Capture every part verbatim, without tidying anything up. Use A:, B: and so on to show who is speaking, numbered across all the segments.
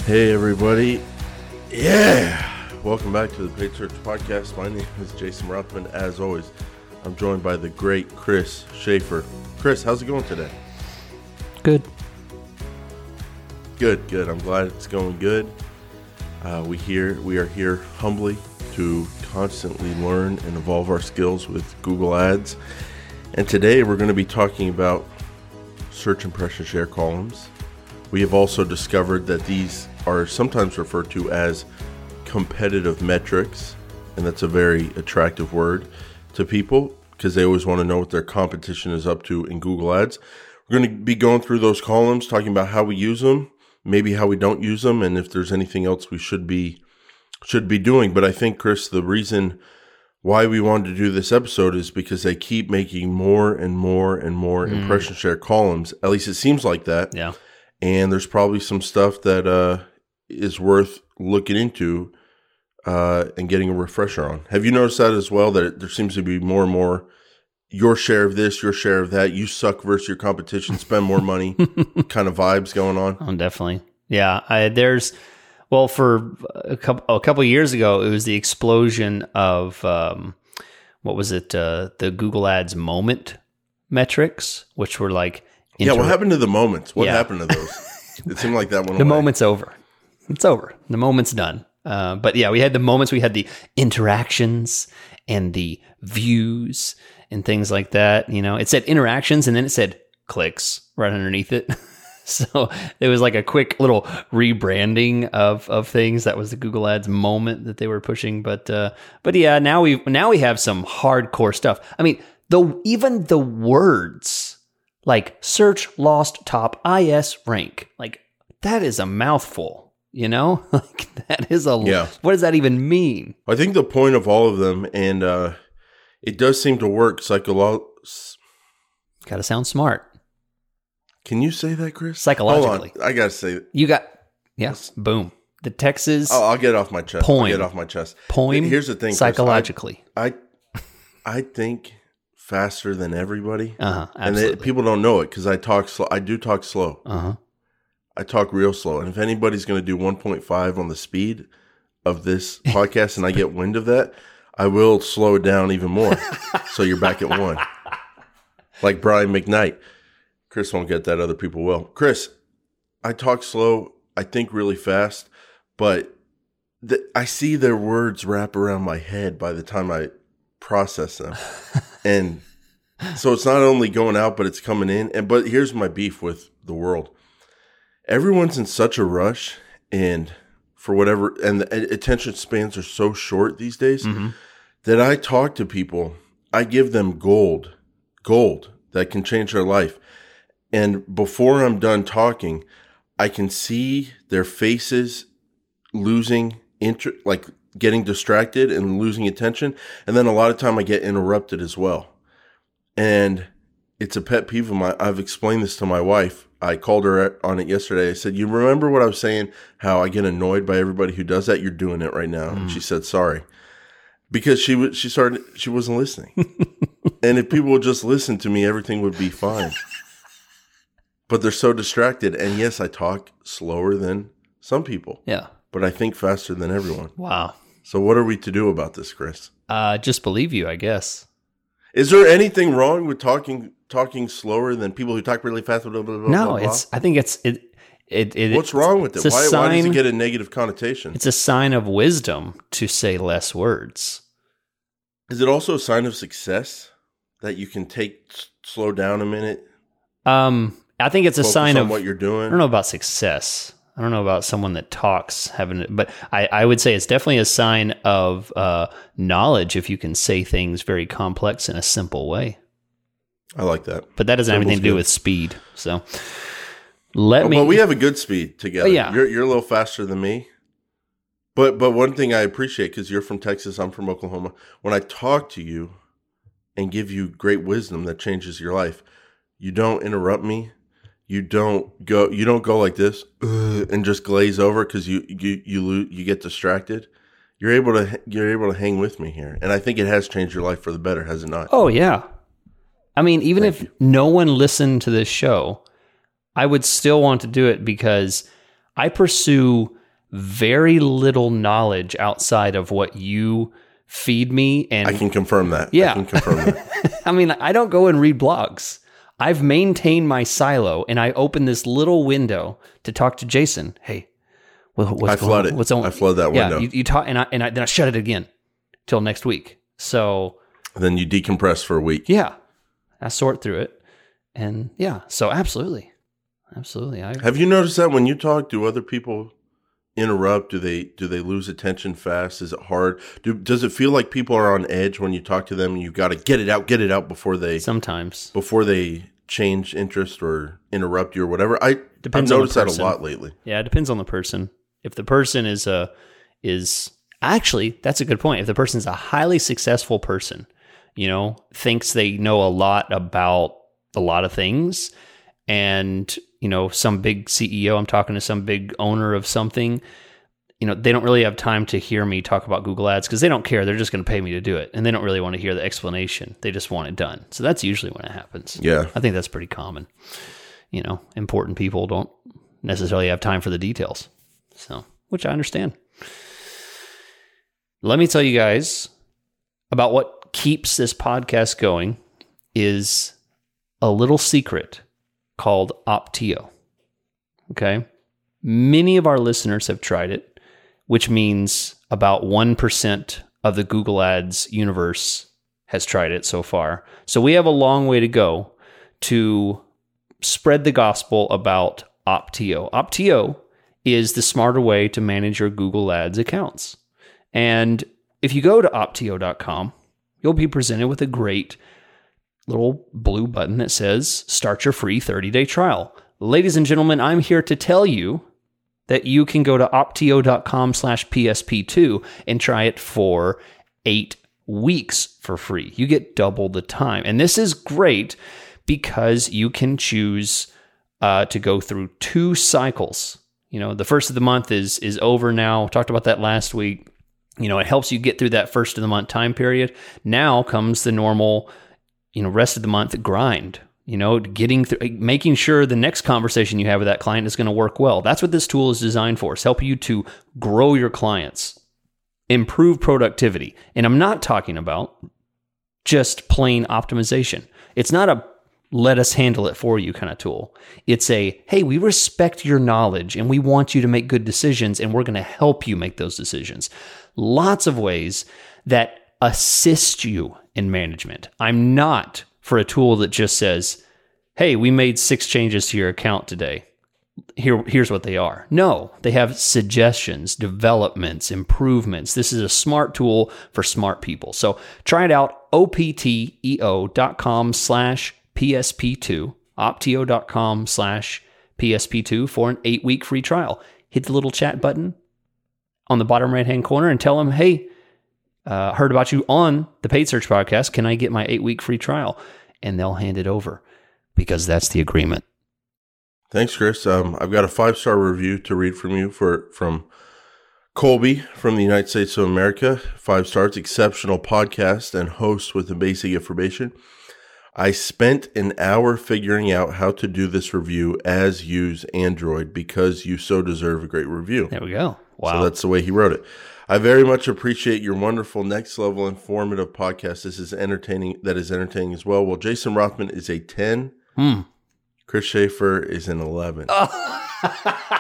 A: Hey everybody, yeah! Welcome back to the Paid Search Podcast. My name is Jason Rothman. As always, I'm joined by the great Chris Schaefer. Chris, how's it going today?
B: Good.
A: Good, good. I'm glad it's going good. Uh, we here, we are here humbly to constantly learn and evolve our skills with Google Ads. And today we're going to be talking about search impression share columns. We have also discovered that these are sometimes referred to as competitive metrics, and that's a very attractive word to people because they always want to know what their competition is up to in Google Ads. We're going to be going through those columns, talking about how we use them, maybe how we don't use them, and if there's anything else we should be should be doing. But I think, Chris, the reason why we wanted to do this episode is because they keep making more and more and more mm. impression share columns. At least it seems like that.
B: Yeah.
A: And there's probably some stuff that uh, is worth looking into uh, and getting a refresher on. Have you noticed that as well, that there seems to be more and more your share of this, your share of that, you suck versus your competition, spend more money kind of vibes going on?
B: Oh, definitely. Yeah. I, there's, well, for a couple, a couple of years ago, it was the explosion of, um, what was it, uh, the Google Ads moment metrics, which were like,
A: Inter- yeah, what happened to the moments? What
B: yeah.
A: happened to those? It seemed like that one.
B: The away. moment's over. It's over. The moment's done. Uh, but yeah, we had the moments. We had the interactions and the views and things like that. You know, it said interactions and then it said clicks right underneath it. So it was like a quick little rebranding of of things. That was the Google Ads moment that they were pushing. But uh, but yeah, now we now we have some hardcore stuff. I mean, the even the words. Like search lost top I S rank. Like that is a mouthful, you know? Like that is a, yeah. What does that even mean?
A: I think the point of all of them, and uh, it does seem to work psychologically.
B: Got to sound smart.
A: Can you say that, Chris?
B: Psychologically.
A: Hold on. I got to say it.
B: You got, yes, yeah, boom. The Texas.
A: Oh, I'll get it off my chest.
B: Poem.
A: I'll get it off my chest.
B: Poem.
A: Here's the thing,
B: psychologically.
A: Chris. I, I, I think faster than everybody.
B: Uh-huh,
A: and they, people don't know it because I talk slow. I do talk slow.
B: Uh-huh.
A: I talk real slow. And if anybody's going to do one point five on the speed of this podcast and I get wind of that, I will slow it down even more. So you're back at one. Like Brian McKnight. Chris won't get that. Other people will. Chris, I talk slow. I think really fast. But the, I see their words wrap around my head by the time I process them. And so it's not only going out, but it's coming in. And but here's my beef with the world. Everyone's in such a rush, and for whatever, and the attention spans are so short these days mm-hmm. that I talk to people. I give them gold, gold that can change their life. And before I'm done talking, I can see their faces losing interest, like getting distracted and losing attention. And then a lot of time I get interrupted as well. And it's a pet peeve of mine. I've explained this to my wife. I called her on it yesterday. I said, you remember what I was saying, how I get annoyed by everybody who does that? You're doing it right now. Mm. And she said, sorry. Because she w- she started, she wasn't listening. And if people would just listen to me, everything would be fine. But they're so distracted. And yes, I talk slower than some people.
B: Yeah.
A: But I think faster than everyone.
B: Wow.
A: So what are we to do about this, Chris?
B: Uh, just believe you, I guess.
A: Is there anything wrong with talking talking slower than people who talk really fast? Blah, blah, blah,
B: no,
A: blah, blah?
B: it's. I think it's it. It. it
A: What's wrong with it? Why,
B: sign,
A: why does it get a negative connotation?
B: It's a sign of wisdom to say less words.
A: Is it also a sign of success that you can take slow down a minute?
B: Um, I think it's a sign of
A: what you're doing.
B: I don't know about success. I don't know about someone that talks having it, but I, I would say it's definitely a sign of uh, knowledge if you can say things very complex in a simple way.
A: I like that.
B: But that doesn't have anything to do good. with speed. So let
A: oh,
B: me.
A: Well, we have a good speed together.
B: Oh, yeah.
A: You're, you're a little faster than me. But but one thing I appreciate, because you're from Texas, I'm from Oklahoma, when I talk to you and give you great wisdom that changes your life, you don't interrupt me. You don't go. You don't go like this uh, and just glaze over because you you you lo- you get distracted. You're able to you're able to hang with me here, and I think it has changed your life for the better, has it not?
B: Oh yeah, I mean, even Thank if you. no one listened to this show, I would still want to do it because I pursue very little knowledge outside of what you feed me. And
A: I can confirm that.
B: Yeah.
A: I can confirm that.
B: I mean, I don't go and read blogs. I've maintained my silo, and I open this little window to talk to Jason. Hey, what, what's
A: I
B: going
A: flood
B: on?
A: it.
B: What's on?
A: I flood that window.
B: Yeah, you, you talk, and I and I then I shut it again till next week. So
A: then you decompress for a week.
B: yeah, I sort through it, and yeah, so absolutely, absolutely. I
A: Have you noticed that when you talk, do other people interrupt? Do they do they lose attention fast? Is it hard? Do, does it feel like people are on edge when you talk to them and you've got to get it out, get it out before they
B: sometimes
A: before they change interest or interrupt you or whatever? I
B: Depends
A: I've
B: on the
A: noticed that a
B: person.
A: lot lately.
B: Yeah, it depends on the person. If the person is a is actually that's a good point. If the person's a highly successful person, you know, thinks they know a lot about a lot of things, and you know, some big C E O, I'm talking to some big owner of something, you know, they don't really have time to hear me talk about Google Ads because they don't care. They're just going to pay me to do it. And they don't really want to hear the explanation. They just want it done. So that's usually when it happens.
A: Yeah.
B: I think that's pretty common. You know, important people don't necessarily have time for the details. So, which I understand. Let me tell you guys about what keeps this podcast going is a little secret called Opteo. Okay. Many of our listeners have tried it, which means about one percent of the Google Ads universe has tried it so far. So we have a long way to go to spread the gospel about Opteo. Opteo is the smarter way to manage your Google Ads accounts. And if you go to opteo dot com, you'll be presented with a great little blue button that says start your free thirty-day trial. Ladies and gentlemen, I'm here to tell you that you can go to opteo dot com slash P S P two and try it for eight weeks for free. You get double the time. And this is great because you can choose uh, to go through two cycles. You know, the first of the month is is over now. Talked about that last week. You know, it helps you get through that first of the month time period. Now comes the normal, you know, rest of the month grind. You know, getting through, making sure the next conversation you have with that client is going to work well. That's what this tool is designed for. It's help you to grow your clients, improve productivity. And I'm not talking about just plain optimization. It's not a let us handle it for you kind of tool. It's a, hey, we respect your knowledge and we want you to make good decisions and we're going to help you make those decisions. Lots of ways that assist you in management. I'm not for a tool that just says, hey, we made six changes to your account today. Here, here's what they are. No, they have suggestions, developments, improvements. This is a smart tool for smart people. So try it out, opteo dot com slash P S P two, opteo dot com slash P S P two for an eight-week free trial. Hit the little chat button on the bottom right-hand corner and tell them, hey, uh, heard about you on the Paid Search Podcast. Can I get my eight-week free trial? And they'll hand it over because that's the agreement.
A: Thanks, Chris. Um, I've got a five-star review to read from you for from Colby from the United States of America. Five stars, exceptional podcast and host with the basic information. I spent an hour figuring out how to do this review as use Android because you so deserve a great review.
B: There we go. Wow.
A: So that's the way he wrote it. I very much appreciate your wonderful next level informative podcast. This is entertaining. That is entertaining as well. Well, Jason Rothman is a ten.
B: Hmm.
A: Chris Schaefer is an eleven.
B: Oh.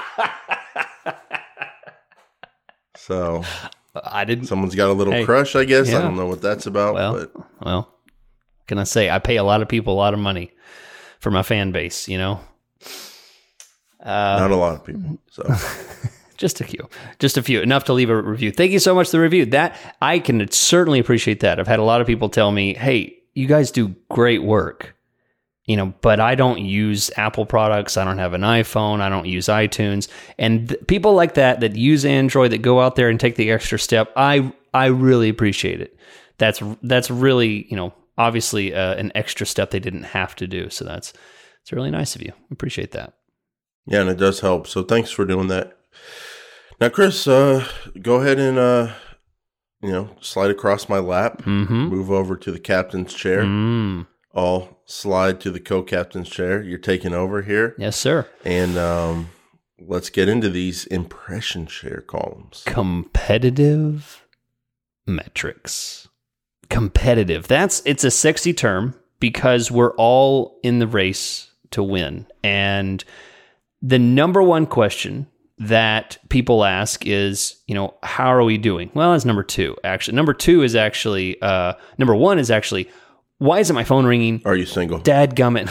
A: So
B: I didn't.
A: someone's got a little
B: Hey,
A: crush, I guess.
B: yeah.
A: I don't know what that's about.
B: Well,
A: but
B: well, can I say I pay a lot of people a lot of money for my fan base, you know? Uh,
A: not a lot of people. So
B: just a few, just a few, enough to leave a review. Thank you so much for the review. That I can certainly appreciate that. I've had a lot of people tell me, hey, you guys do great work, you know, but I don't use Apple products. I don't have an iPhone. I don't use iTunes. And th- people like that, that use Android, that go out there and take the extra step, I, I really appreciate it. That's, that's really, you know, obviously uh, an extra step they didn't have to do. So that's, it's really nice of you. Appreciate that.
A: yeah, and it does help. So thanks for doing that. Now, Chris, uh, go ahead and, uh, you know, slide across my lap,
B: Mm-hmm.
A: move over to the captain's chair.
B: Mm.
A: I'll slide to the co-captain's chair. You're taking over here.
B: Yes, sir.
A: And um, let's get into these impression share columns.
B: Competitive metrics. Competitive. That's it's a sexy term because we're all in the race to win. And the number one question that people ask is, you know, how are we doing? Well, it's number two, actually. Number two is actually, uh, number one is actually, why isn't my phone ringing?
A: Are you single?
B: Dadgummit.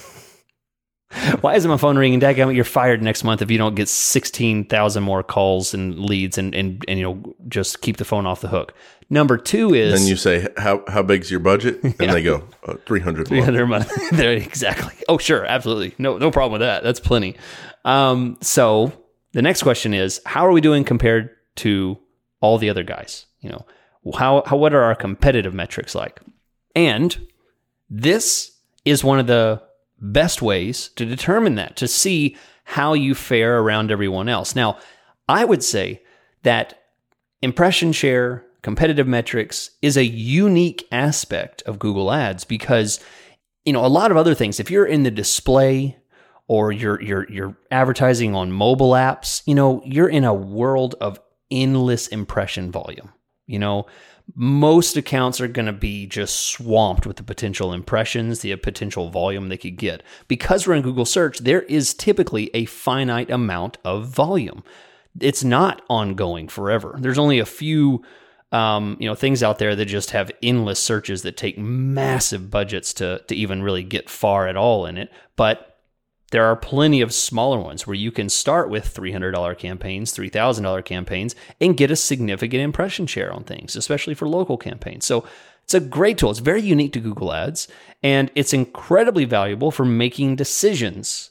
B: Why isn't my phone ringing? Dadgummit, you're fired next month if you don't get sixteen thousand more calls and leads and, and, and, you know, just keep the phone off the hook. Number two is...
A: Then you say, how how big's your budget? And yeah. they go, uh, three hundred
B: three hundred a month. There, exactly. Oh, sure. Absolutely. No, no problem with that. That's plenty. Um, so the next question is, how are we doing compared to all the other guys? You know, how, how what are our competitive metrics like? And this is one of the best ways to determine that, to see how you fare around everyone else. Now, I would say that impression share, competitive metrics is a unique aspect of Google Ads because, you know, a lot of other things, if you're in the display or you're you're you're advertising on mobile apps, you know, you're in a world of endless impression volume. You know, most accounts are going to be just swamped with the potential impressions, the potential volume they could get. Because we're in Google search, there is typically a finite amount of volume. It's not ongoing forever. There's only a few um, you know, things out there that just have endless searches that take massive budgets to to even really get far at all in it. But there are plenty of smaller ones where you can start with three hundred dollars campaigns, three thousand dollars campaigns, and get a significant impression share on things, especially for local campaigns. So it's a great tool. It's very unique to Google Ads, and it's incredibly valuable for making decisions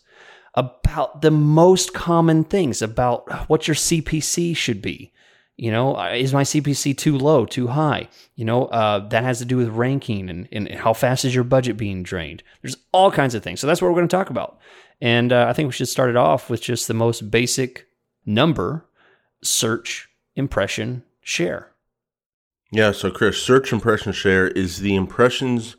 B: about the most common things, about what your C P C should be. You know, is my C P C too low, too high? You know, uh, that has to do with ranking and, and how fast is your budget being drained? There's all kinds of things. So that's what we're going to talk about. And uh, I think we should start it off with just the most basic number, search impression share.
A: Yeah, so Chris, search impression share is the impressions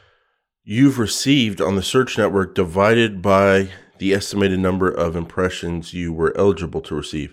A: you've received on the search network divided by the estimated number of impressions you were eligible to receive.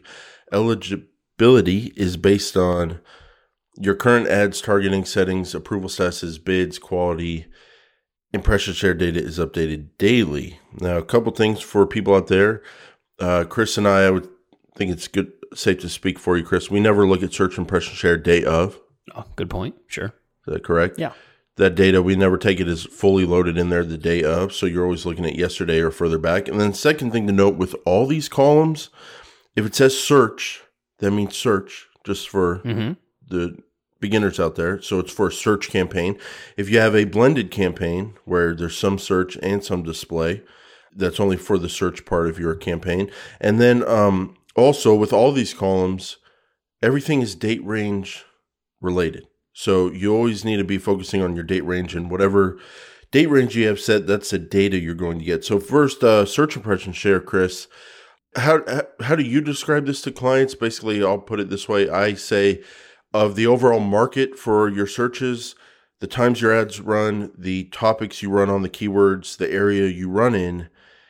A: Eligibility is based on your current ads, targeting settings, approval statuses, bids, quality. Impression share data is updated daily. Now, a couple things for people out there. Uh, Chris and I, I would think it's good, safe to speak for you, Chris. We never look at search impression share day of.
B: Oh, good point. Sure.
A: Is that correct?
B: Yeah.
A: That data, we never take it as fully loaded in there the day of. So you're always looking at yesterday or further back. And then second thing to note with all these columns, if it says search, that means search, just for mm-hmm. the beginners out there. So it's for a search campaign. If you have a blended campaign where there's some search and some display, that's only for the search part of your campaign. And then um, also with all these columns, everything is date range related. So you always need to be focusing on your date range, and whatever date range you have set, that's the data you're going to get. So first, uh, search impression share, Chris. How how do you describe this to clients? Basically, I'll put it this way. I say, of the overall market for your searches, the times your ads run, the topics you run on, the keywords, the area you run in,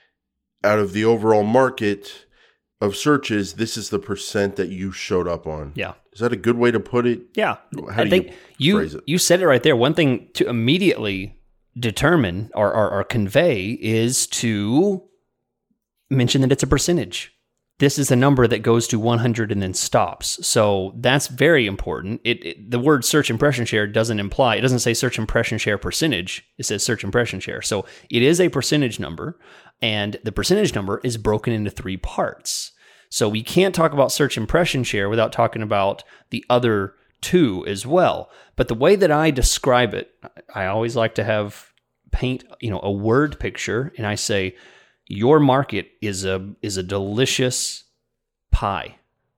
A: out of the overall market of searches, this is the percent that you showed up on.
B: Yeah.
A: Is that a good way to put it?
B: Yeah.
A: How
B: I
A: do
B: think
A: you,
B: you
A: phrase it?
B: You said it right there. One thing to immediately determine or, or, or convey is to mention that it's a percentage. This is a number that goes to one hundred and then stops. So that's very important. It, it the word search impression share doesn't imply, it doesn't say search impression share percentage. It says search impression share. So it is a percentage number, and the percentage number is broken into three parts. So we can't talk about search impression share without talking about the other two as well. But the way that I describe it, I always like to have paint, you know, a word picture, and I say, your market is a is a delicious pie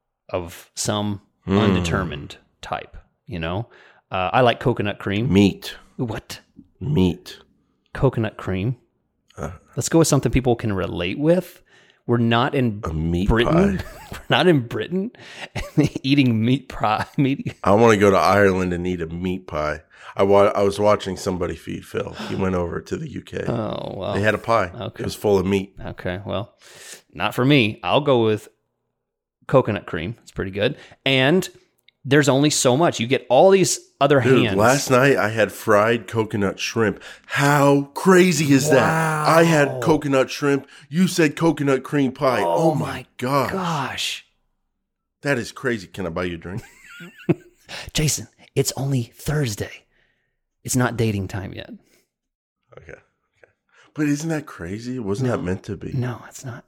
B: of some mm. undetermined type. You know, uh, I like coconut cream.
A: Meat.
B: What?
A: Meat.
B: Coconut cream.
A: Uh.
B: Let's go with something people can relate with. We're not in
A: A meat
B: Britain.
A: pie.
B: We're not in Britain eating meat pie. Meat.
A: I want to go to Ireland and eat a meat pie. I, wa- I was watching somebody feed Phil. He went over to the U K.
B: Oh, well.
A: They had a pie.
B: Okay.
A: It was full of meat.
B: Okay, well, not for me. I'll go with coconut cream. It's pretty good. And there's only so much. You get all these other
A: Dude,
B: hands.
A: last night I had fried coconut shrimp. How crazy is that? I had coconut shrimp. You said coconut cream pie. Oh,
B: Oh
A: my
B: my
A: gosh.
B: Gosh.
A: That is crazy. Can I buy you a drink?
B: Jason, it's only Thursday. It's not dating time yet.
A: Okay. okay. But isn't that crazy? Wasn't
B: No.
A: that meant to be?
B: No, it's not.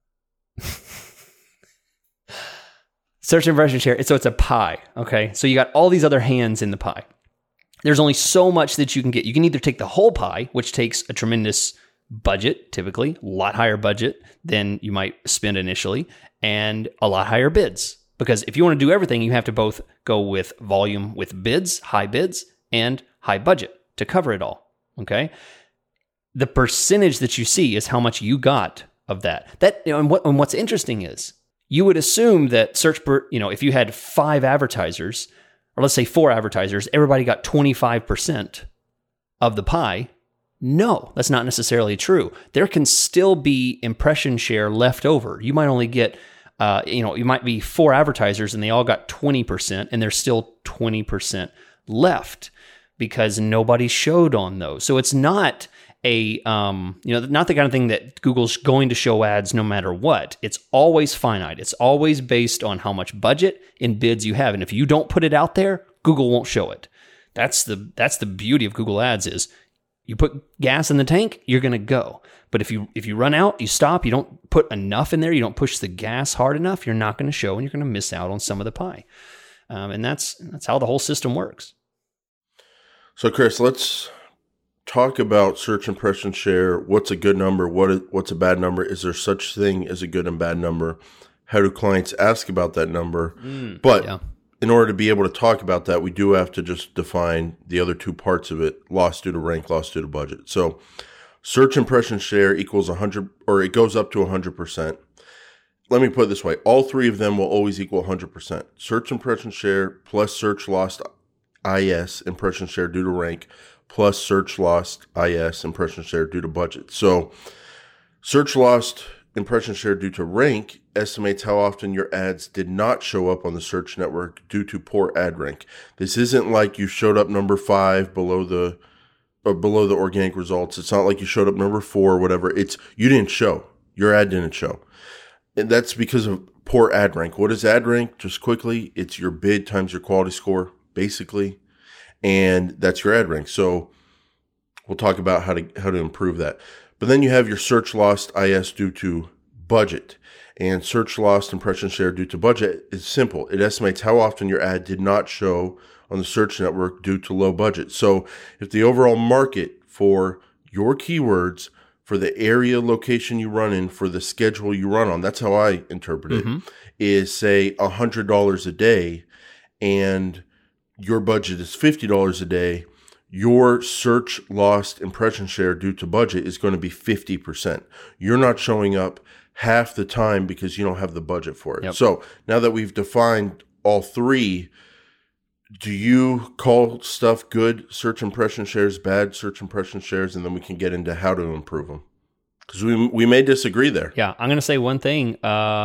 B: Search impression share. So it's a pie. Okay. So you got all these other hands in the pie. There's only so much that you can get. You can either take the whole pie, which takes a tremendous budget, typically, a lot higher budget than you might spend initially, and a lot higher bids. Because if you want to do everything, you have to both go with volume with bids, high bids, and high budget to cover it all. Okay. The percentage that you see is how much you got of that. That you know, and, what, and what's interesting is you would assume that search per, you know, if you had five advertisers, or let's say four advertisers, everybody got twenty-five percent of the pie. No, that's not necessarily true. There can still be impression share left over. You might only get, uh, you know, you might be four advertisers and they all got twenty percent and there's still twenty percent left because nobody showed on those. So it's not a, um, you know, not the kind of thing that Google's going to show ads no matter what. It's always finite. It's always based on how much budget and bids you have. And if you don't put it out there, Google won't show it. That's the, that's the beauty of Google Ads is you put gas in the tank, you're going to go. But if you, if you run out, you stop, you don't put enough in there, you don't push the gas hard enough, you're not going to show and you're going to miss out on some of the pie. Um, and that's, that's how the whole system works.
A: So, Chris, let's talk about search impression share. What's a good number? What is, what's a bad number? Is there such thing as a good and bad number? How do clients ask about that number? Mm, but yeah. In order to be able to talk about that, we do have to just define the other two parts of it: loss due to rank, loss due to budget. So, search impression share equals one hundred, or it goes up to one hundred percent. Let me put it this way: all three of them will always equal one hundred percent. Search impression share plus search lost I S impression share due to rank plus search lost I S impression share due to budget. So search lost impression share due to rank estimates how often your ads did not show up on the search network due to poor ad rank. This isn't like you showed up number five below the or below the organic results. It's not like you showed up number four or whatever. It's you didn't show. Your ad didn't show. And that's because of poor ad rank. What is ad rank? Just quickly, it's your bid times your quality score, basically. And that's your ad rank. So we'll talk about how to how to improve that. But then you have your search lost I S due to budget. And search lost impression share due to budget is simple. It estimates how often your ad did not show on the search network due to low budget. So if the overall market for your keywords, for the area location you run in, for the schedule you run on, that's how I interpret it, mm-hmm. is say one hundred dollars a day and your budget is fifty dollars a day, your search lost impression share due to budget is going to be fifty percent. You're not showing up half the time because you don't have the budget for it. Yep. So now that we've defined all three, do you call stuff good search impression shares, bad search impression shares, and then we can get into how to improve them? Because we we may disagree there.
B: Yeah, I'm going to say one thing. Uh,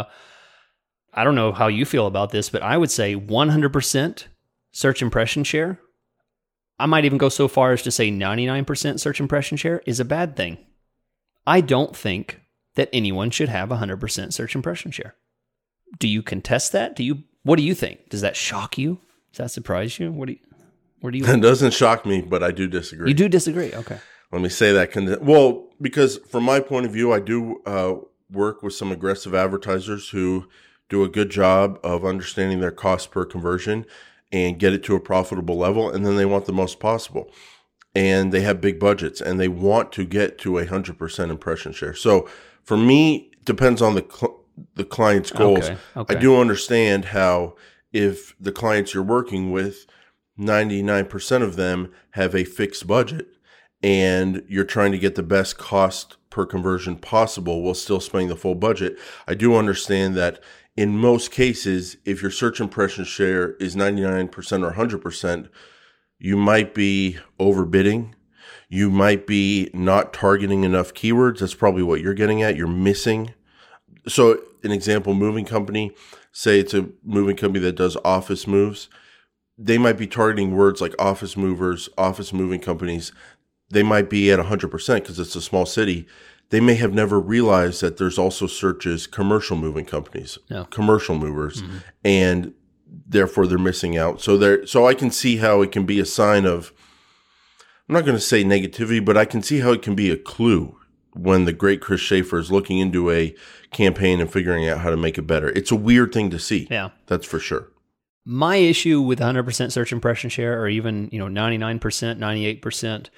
B: I don't know how you feel about this, but I would say one hundred percent search impression share. I might even go so far as to say ninety-nine percent search impression share is a bad thing. I don't think that anyone should have one hundred percent search impression share. Do you contest that? Do you? What do you think? Does that shock you? Does that surprise you? What do you? Where do you?
A: It doesn't shock me, but I do disagree.
B: You do disagree? Okay.
A: Let me say that. Well, because from my point of view, I do uh, work with some aggressive advertisers who do a good job of understanding their cost per conversion and get it to a profitable level, and then they want the most possible. And they have big budgets, and they want to get to a one hundred percent impression share. So for me, it depends on the cl- the client's goals.
B: Okay, okay.
A: I do understand how if the clients you're working with, ninety-nine percent of them have a fixed budget, and you're trying to get the best cost per conversion possible while still spending the full budget. I do understand that in most cases, if your search impression share is ninety-nine percent or one hundred percent, you might be overbidding. You might be not targeting enough keywords. That's probably what you're getting at. You're missing. So an example, moving company, say it's a moving company that does office moves. They might be targeting words like office movers, office moving companies. They might be at one hundred percent because it's a small city. They may have never realized that there's also searches commercial moving companies,
B: no.
A: commercial movers, mm-hmm. and therefore they're missing out. So there, so I can see how it can be a sign of, I'm not going to say negativity, but I can see how it can be a clue when the great Chris Schaefer is looking into a campaign and figuring out how to make it better. It's a weird thing to see.
B: Yeah.
A: That's for sure.
B: My issue with one hundred percent search impression share, or even, you know, ninety-nine percent, ninety-eight percent,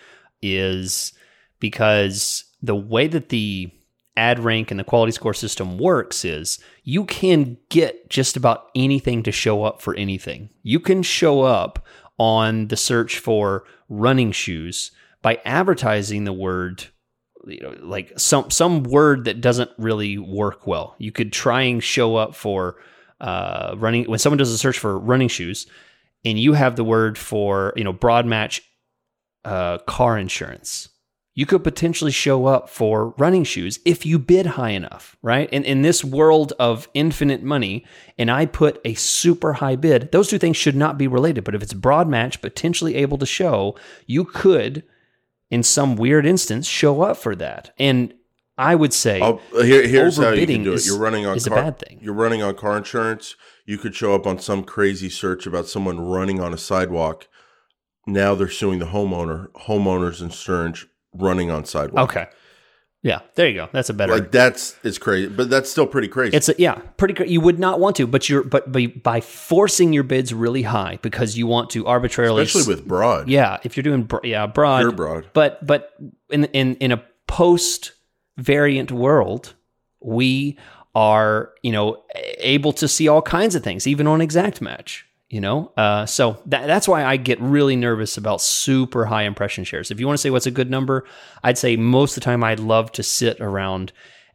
B: is because the way that the ad rank and the quality score system works is you can get just about anything to show up for anything. You can show up on the search for running shoes by advertising the word, you know, like some some word that doesn't really work well. You could try and show up for uh, running, when someone does a search for running shoes and you have the word for, you know, broad match uh, car insurance. You could potentially show up for running shoes if you bid high enough, right? And in this world of infinite money, and I put a super high bid, those two things should not be related. But if it's broad match, potentially able to show, you could, in some weird instance, show up for that. And I would say,
A: I'll, here, here's how you can do
B: is,
A: it. You're running on
B: is
A: car,
B: a bad thing.
A: You're running on car insurance. You could show up on some crazy search about someone running on a sidewalk. Now they're suing the homeowner. Homeowners insurance running on sidewalk.
B: Okay. Yeah, there you go. That's a better.
A: Like that's it's crazy, but that's still pretty crazy.
B: It's a, yeah, pretty crazy. You would not want to, but you're but by, by forcing your bids really high because you want to arbitrarily,
A: especially with broad.
B: Yeah, if you're doing bro- yeah broad,
A: pure broad.
B: But but in in in a post variant world, we are you know able to see all kinds of things, even on exact match. You know, uh, so that, that's why I get really nervous about super high impression shares. If you want to say what's a good number, I'd say most of the time I'd love to sit around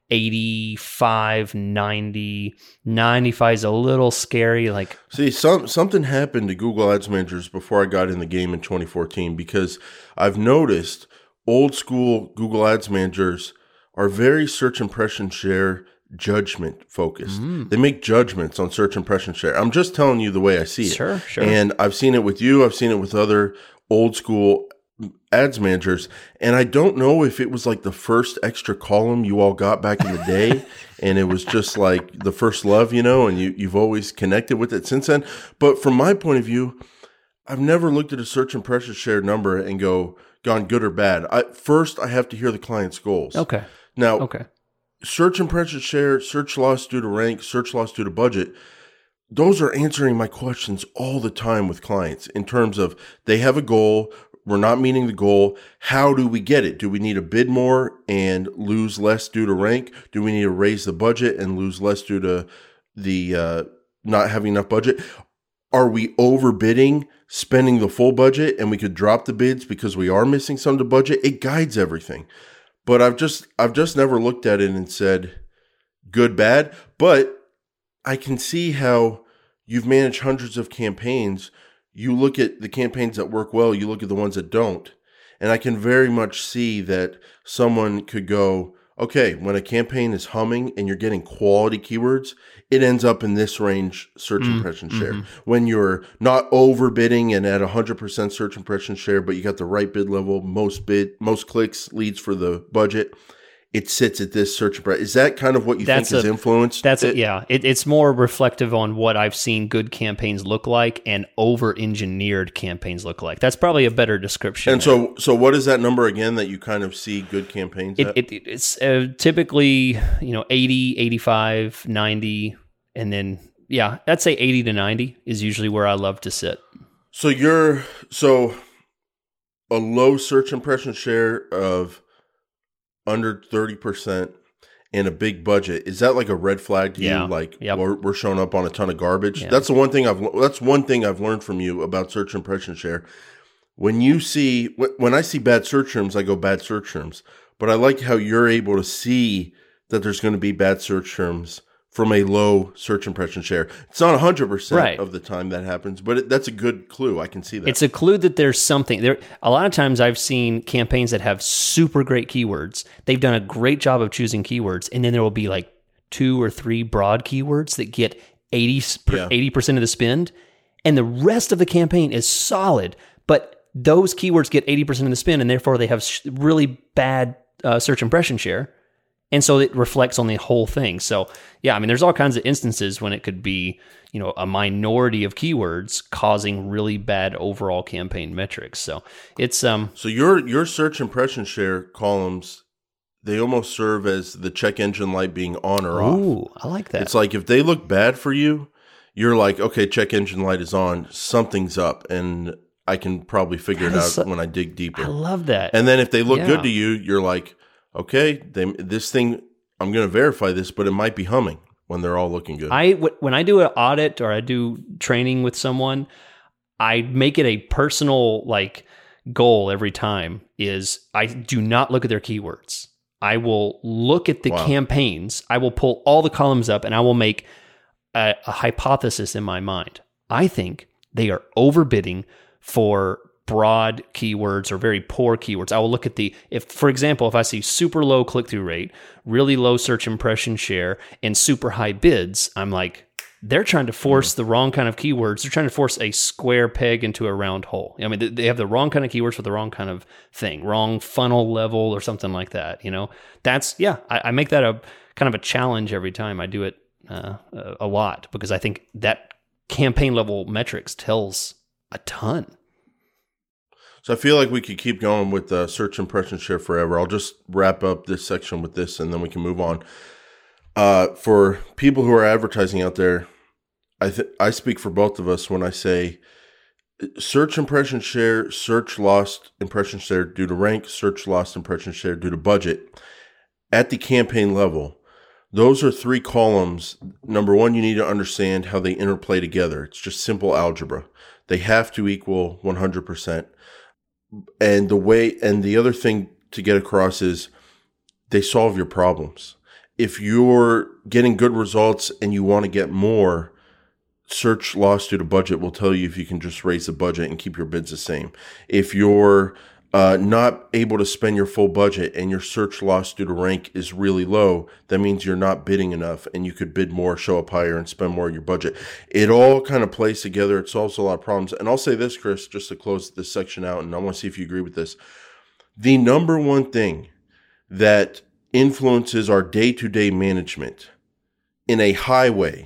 B: eighty-five, ninety. ninety-five is a little scary. Like,
A: see, some something happened to Google Ads managers before I got in the game in twenty fourteen because I've noticed old school Google Ads managers are very search impression share judgment focused. Mm. They make judgments on search impression share. I'm just telling you the way I see it.
B: Sure, sure.
A: And I've seen it with you. I've seen it with other old school ads managers. And I don't know if it was like the first extra column you all got back in the day. And it was just like the first love, you know, and you, you've always connected with it since then. But from my point of view, I've never looked at a search impression share number and go, gone good or bad. I, first, I have to hear the client's goals.
B: Okay.
A: Now,
B: okay.
A: Search impression share, search loss due to rank, search loss due to budget, those are answering my questions all the time with clients in terms of they have a goal, we're not meeting the goal, how do we get it? Do we need to bid more and lose less due to rank? Do we need to raise the budget and lose less due to the uh, not having enough budget? Are we overbidding, spending the full budget, and we could drop the bids because we are missing some of the budget? It guides everything. But I've just I've just never looked at it and said good, bad. But I can see how you've managed hundreds of campaigns. You look at the campaigns that work well, you look at the ones that don't. And I can very much see that someone could go, okay, when a campaign is humming and you're getting quality keywords, it ends up in this range search mm, impression share. Mm-hmm. When you're not overbidding and at one hundred percent search impression share, but you got the right bid level, most bid, most clicks, leads for the budget, it sits at this search impression. Is that kind of what you
B: that's
A: think
B: a,
A: has influenced
B: That's
A: it?
B: A, yeah. It, it's more reflective on what I've seen good campaigns look like and over-engineered campaigns look like. That's probably a better description.
A: And there. so so what is that number again that you kind of see good campaigns
B: it,
A: at?
B: It, it's uh, typically, you know, eighty, eighty-five, ninety, and then, yeah, I'd say eighty to ninety is usually where I love to sit.
A: So you're, so a low search impression share of under thirty percent and a big budget, is that like a red flag to
B: yeah.
A: you? Like
B: yep.
A: we're, we're showing up on a ton of garbage.
B: Yeah.
A: That's the one thing I've, that's one thing I've learned from you about search impression share. when you see, wh- when I see bad search terms, I go bad search terms. But I like how you're able to see that there's going to be bad search terms from a low search impression share. It's not one hundred percent
B: Right.
A: of the time that happens, but it, that's a good clue. I can see that.
B: It's a clue that there's something there. A lot of times I've seen campaigns that have super great keywords. They've done a great job of choosing keywords, and then there will be like two or three broad keywords that get eighty percent of the spend, and the rest of the campaign is solid, but those keywords get eighty percent of the spend, and therefore they have sh- really bad uh, search impression share. And so it reflects on the whole thing. So yeah, I mean, there's all kinds of instances when it could be, you know, a minority of keywords causing really bad overall campaign metrics. So it's um.
A: So your your search impression share columns, they almost serve as the check engine light being on or off.
B: Ooh, I like that.
A: It's like if they look bad for you, you're like, okay, check engine light is on, something's up, and I can probably figure it out
B: so-
A: when I dig deeper.
B: I love that.
A: And then if they look
B: Yeah.
A: good to you, you're like, okay, they, this thing, I'm going to verify this, but it might be humming when they're all looking good.
B: I w- when I do an audit or I do training with someone, I make it a personal like goal every time is I do not look at their keywords. I will look at the
A: Wow.
B: campaigns. I will pull all the columns up and I will make a, a hypothesis in my mind. I think they are overbidding for broad keywords or very poor keywords. I will look at the, if, for example, if I see super low click-through rate, really low search impression share, and super high bids, I'm like, they're trying to force mm. the wrong kind of keywords. They're trying to force a square peg into a round hole. I mean, they have the wrong kind of keywords for the wrong kind of thing, wrong funnel level or something like that. You know, that's, yeah, I, I make that a kind of a challenge every time. I do it uh, a, a lot because I think that campaign level metrics tells a ton.
A: So I feel like we could keep going with the search impression share forever. I'll just wrap up this section with this and then we can move on. Uh, for people who are advertising out there, I th- I speak for both of us when I say search impression share, search lost impression share due to rank, search lost impression share due to budget. At the campaign level, those are three columns. Number one, you need to understand how they interplay together. It's just simple algebra. They have to equal one hundred percent. And the way, and the other thing to get across is they solve your problems. If you're getting good results and you want to get more, search loss due to budget will tell you if you can just raise the budget and keep your bids the same. If you're uh, not able to spend your full budget and your search loss due to rank is really low, that means you're not bidding enough and you could bid more, show up higher, and spend more of your budget. It all kind of plays together. It solves a lot of problems. And I'll say this, Chris, just to close this section out, and I want to see if you agree with this. The number one thing that influences our day-to-day management in a high way,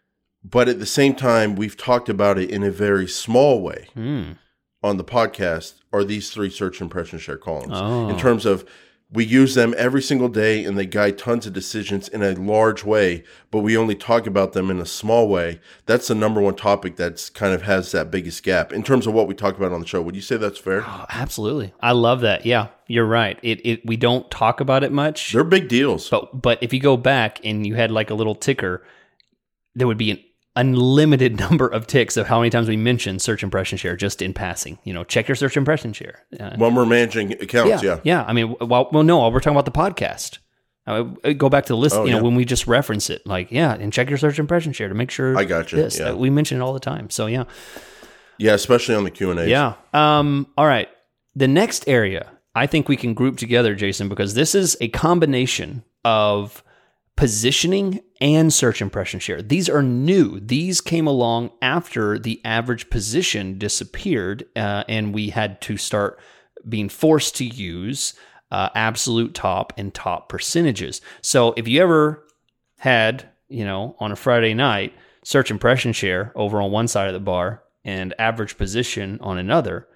A: but at the same time, we've talked about it in a very small way
B: Mm.
A: on the podcast, are these three search impression share columns.
B: Oh.
A: In terms of, we use them every single day and they guide tons of decisions in a large way, but we only talk about them in a small way. That's the number one topic that's kind of has that biggest gap in terms of what we talk about on the show. Would you say that's fair?
B: Oh, absolutely. I love that. Yeah, you're right. It it we don't talk about it much.
A: They're big deals.
B: But but if you go back and you had like a little ticker, there would be an unlimited number of ticks of how many times we mention search impression share just in passing. You know, check your search impression share. Uh,
A: When we're managing accounts, yeah.
B: yeah, yeah. I mean, well, well, no, we're talking about the podcast. Uh, go back to the list.
A: Oh,
B: you know,
A: yeah.
B: when we just reference it, like, yeah, and check your search impression share to make sure.
A: I got you,
B: This,
A: yeah.
B: Uh, we mention it all the time. So yeah,
A: Yeah, especially on the Q and A's.
B: yeah. Um. All right. The next area I think we can group together, Jason, because this is a combination of positioning and search impression share. These are new. These came along after the average position disappeared, uh, and we had to start being forced to use uh, absolute top and top percentages. So if you ever had, you know, on a Friday night, search impression share over on one side of the bar and average position on another,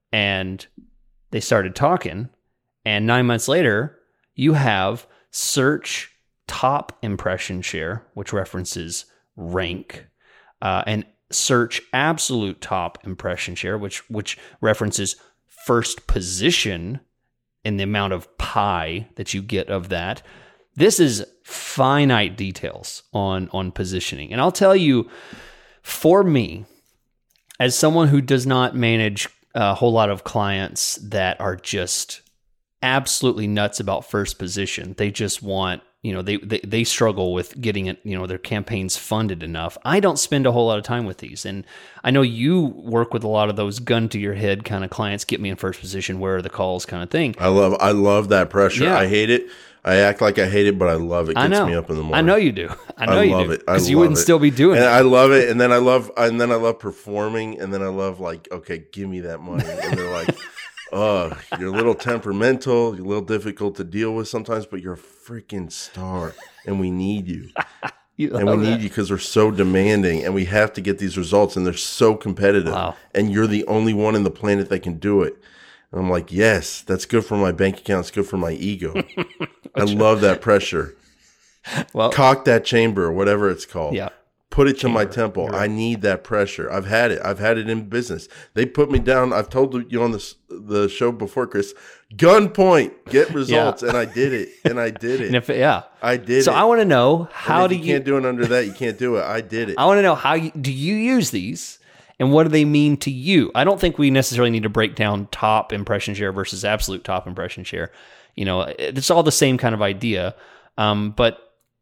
B: and they started talking, and nine months later, you have search top impression share, which references rank, uh, and search absolute top impression share, which which references first position in the amount of pie that you get of that. This is finite details on on positioning, and I'll tell you, for me, as someone who does not manage a whole lot of clients that are just absolutely nuts about first position. They just want, you know, they, they, they struggle with getting it, you know, their campaigns funded enough. I don't spend a whole lot of time with these. And I know you work with a lot of those gun to your head kind of clients, get me in first position, where are the calls kind of thing.
A: I love, I love that pressure.
B: Yeah.
A: I hate it. I act like I hate it, but I love it. It
B: I
A: gets
B: know.
A: me up in the morning.
B: I know you do. I know
A: I
B: you
A: love
B: do.
A: it. I
B: Because you
A: love
B: wouldn't
A: it.
B: still be doing
A: And
B: it.
A: I love it. And then I love, and then I love performing. And then I love like, okay, give me that money. And they're like, oh, you're a little temperamental. You're a little difficult to deal with sometimes, but you're a freaking star. And we need you.
B: You
A: And we
B: love
A: need
B: that.
A: you because we're so demanding and we have to get these results and they're so competitive.
B: Wow.
A: And you're the only one in the planet that can do it. And I'm like, yes, that's good for my bank account. It's good for my ego. I love that pressure.
B: Well,
A: Cock that chamber, or whatever it's called.
B: yeah.
A: Put it to my
B: Chamber.
A: temple.
B: You're
A: I
B: right.
A: need that pressure. I've had it. I've had it in business. They put me down. I've told you on this, the show before, Chris, gunpoint, get results. And I did it. And I did
B: And
A: it.
B: if, yeah.
A: I did
B: So
A: it.
B: I want to know,
A: And
B: how
A: if
B: do
A: you
B: you,
A: can't do it under that, you can't do it. I did it.
B: I want to know how you, do you use these and what do they mean to you? I don't think we necessarily need to break down top impression share versus absolute top impression share. You know, it's all the same kind of idea. Um, but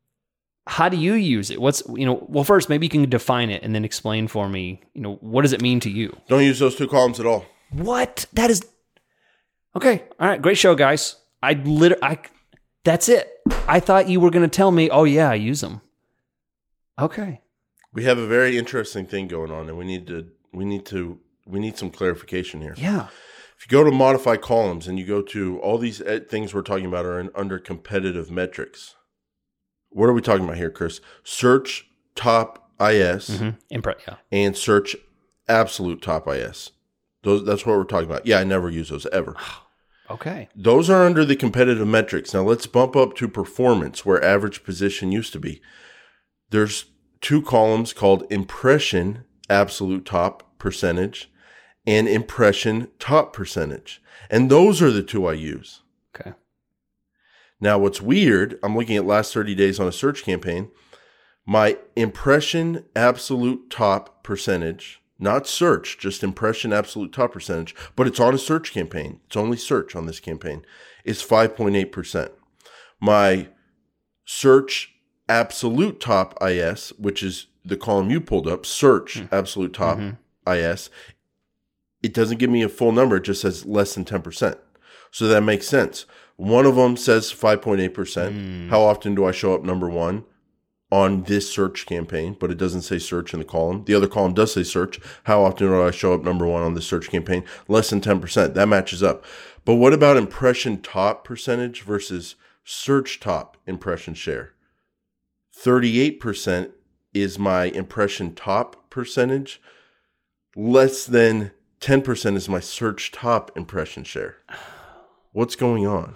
B: how do you use it? What's, you know, well, first, maybe you can define it and then explain for me, you know, what does it mean to you?
A: Don't use those two columns at all.
B: What? That is, okay. All right. Great show, guys. I literally, I, that's it. I thought you were going to tell me, oh yeah, I use them. Okay.
A: We have a very interesting thing going on, and we need to we need to we need some clarification here.
B: Yeah.
A: If you go to modify columns and you go to all these ed- things we're talking about are in, under competitive metrics. What are we talking about here, Chris? Search top I S
B: Mm-hmm. Impre- yeah.
A: and search absolute top I S. Those that's what we're talking about. Yeah, I never use those ever.
B: Okay.
A: Those are under the competitive metrics. Now let's bump up to performance, where average position used to be. There's two columns called impression absolute top percentage and impression top percentage. And those are the two I use.
B: Okay.
A: Now what's weird, I'm looking at last thirty days on a search campaign. My impression absolute top percentage, not search, just impression absolute top percentage, but it's on a search campaign. It's only search on this campaign, is five point eight percent. My search absolute top I S, which is the column you pulled up, search mm-hmm. absolute top mm-hmm. I S, it doesn't give me a full number. It just says less than ten percent. So that makes sense. One of them says five point eight percent. Mm. How often do I show up number one on this search campaign? But it doesn't say search in the column. The other column does say search. How often do I show up number one on this search campaign? Less than ten percent. That matches up. But what about impression top percentage versus search top impression share? thirty-eight percent is my impression top percentage. Less than ten percent is my search top impression share. What's going on?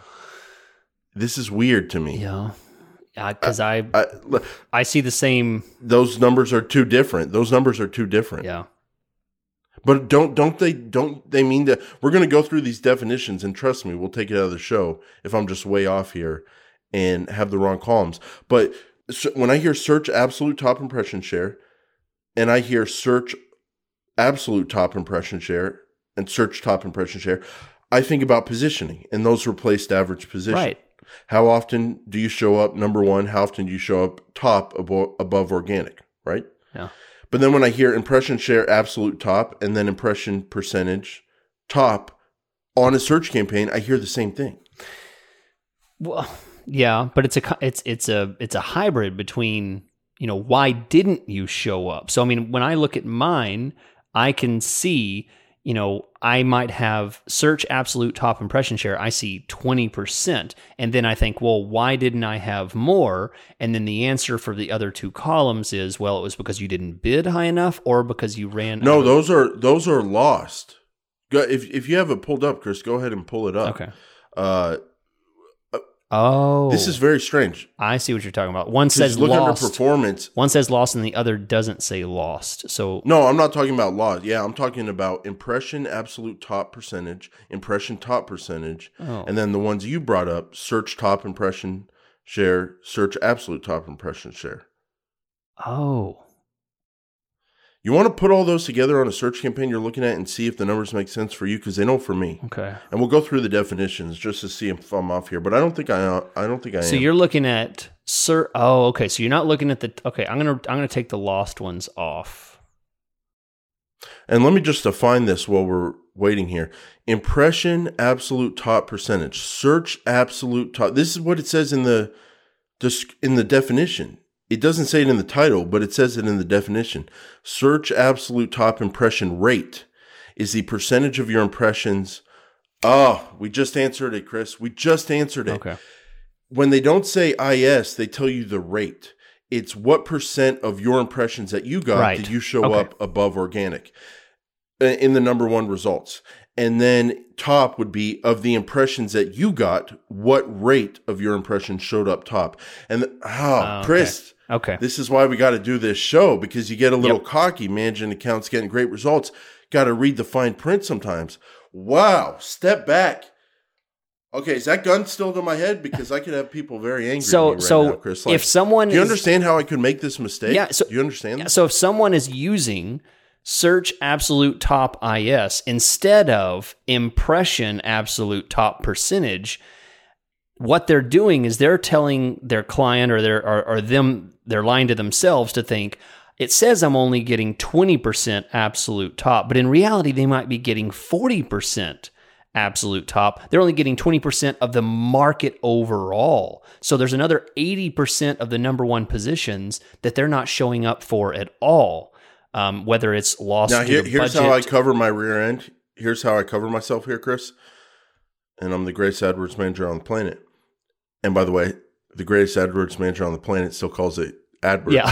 A: This is weird to me.
B: Yeah. Because I,
A: I,
B: I
A: I
B: I see the same.
A: those numbers are too different. Those numbers are too different.
B: Yeah.
A: But don't don't they don't they mean that we're going to go through these definitions, and trust me, we'll take it out of the show if I'm just way off here and have the wrong columns. But so when I hear search absolute top impression share, and I hear search absolute top impression share and search top impression share, I think about positioning, and those replaced average position.
B: Right.
A: How often do you show up number one? How often do you show up top above, above organic, right?
B: Yeah.
A: But then when I hear impression share absolute top and then impression percentage top on a search campaign, I hear the same thing.
B: Well, yeah, but it's a it's it's a it's a hybrid between, you know, why didn't you show up? So I mean, when I look at mine, I can see, you know, I might have search absolute top impression share. I see twenty percent. And then I think, well, why didn't I have more? And then the answer for the other two columns is, well, it was because you didn't bid high enough or because you ran.
A: No,
B: out of-
A: those are those are lost. Go, if if you have it pulled up, Chris, go ahead and pull it up.
B: Okay.
A: Uh,
B: Oh.
A: this is very strange.
B: I see what you're talking about. One says
A: Look
B: lost.
A: under performance.
B: One says lost and the other doesn't say lost. So
A: No, I'm not talking about loss. Yeah, I'm talking about impression absolute top percentage, impression top percentage,
B: Oh.
A: and then the ones you brought up, search top impression share, search absolute top impression share.
B: Oh.
A: You want to put all those together on a search campaign you're looking at and see if the numbers make sense for you, because they don't for me.
B: Okay.
A: And we'll go through the definitions just to see if I'm off here, but I don't think I I don't think I
B: so
A: am.
B: So you're looking at sir oh, okay. So you're not looking at the okay, I'm going to I'm going to take the lost ones off.
A: And let me just define this while we're waiting here. Impression absolute top percentage. Search absolute top. This is what it says in the in the definition. It doesn't say it in the title, but it says it in the definition. Search absolute top impression rate is the percentage of your impressions. Oh, we just answered it, Chris. We just answered it.
B: Okay.
A: When they don't say I S, they tell you the rate. It's what percent of your impressions that you got
B: right.
A: did you show
B: okay.
A: up above organic in the number one results. And then top would be of the impressions that you got, what rate of your impressions showed up top. And the, oh,
B: oh,
A: Chris,
B: okay. okay.
A: This is why we got to do this show, because you get a little
B: yep.
A: cocky managing accounts, getting great results. Got to read the fine print sometimes. Wow. Step back. Okay, is that gun still to my head? Because I could have people very angry
B: so,
A: at me right
B: so
A: now, Chris. Like,
B: if someone
A: do you
B: is,
A: understand how I could make this mistake?
B: Yeah. So,
A: do you understand this?
B: So if someone is using search absolute top I S instead of impression absolute top percentage, what they're doing is they're telling their client or their or, or them, they're lying to themselves to think, it says I'm only getting twenty percent absolute top, but in reality, they might be getting forty percent absolute top. They're only getting twenty percent of the market overall. So there's another eighty percent of the number one positions that they're not showing up for at all. Um, whether it's lost
A: now, here,
B: to
A: here's
B: budget.
A: how I cover my rear end. Here's how I cover myself here, Chris. And I'm the greatest AdWords manager on the planet. And by the way, the greatest AdWords manager on the planet still calls it AdWords.
B: Yeah.